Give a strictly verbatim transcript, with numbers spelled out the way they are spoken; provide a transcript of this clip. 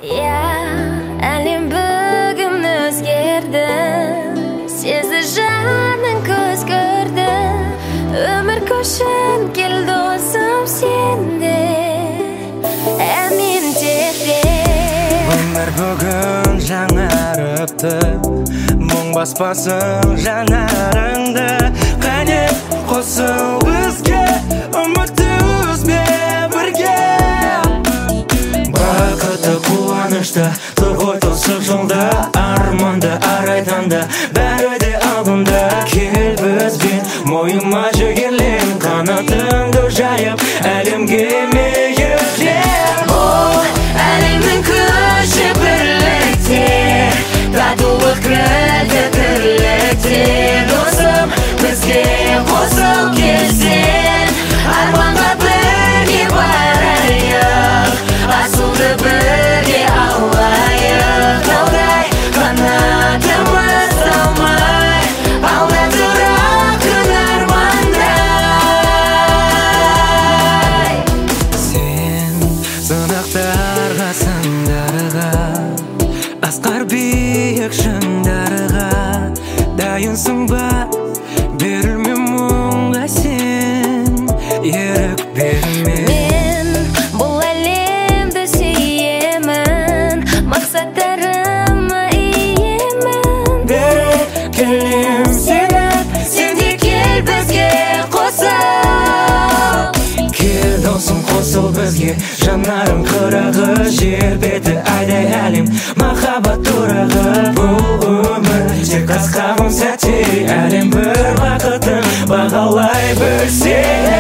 Ya, әлем бүгін өзгерді, сезді жаның көз көрді, өмір көшін кел досым сенде, әмин текте. Өмір бүгін жаңарыпты, мұң баспасын жанарыңды, қане қосыл бізге, үмітті үзбе бірге. Бақытты қуанышты тұр ғой тосып жолда, арманды арайтанда бәрі де алдында. Кел бізбен мойыма жігерлен, қанатыңды жайып әлемге мейірлен. О, әлемнің күші бірлікте, татулық кірді тірлікте. Досым, бізге қосыл келсең, арманға бірге барайық, асылды бірге алайық. Таудай қанатымыз талмай, алда тұра күн армандай. Сен сынақтарға сындарға, асқар биік шыңдарға дайынсың ба? Берілме мұңға сен, ерік берме. Мен бұл әлемді сүйемін, мақсаттарыма иемін. Бері келем сені, Сен де кел бізге қосыл. кел досым қосыл бізге, жанарың қырағы, жер беті айдай әлем, махаббат турағы. Бұл өмір тек асқағын сәтте, әлем бір бақытын бағалай білсе.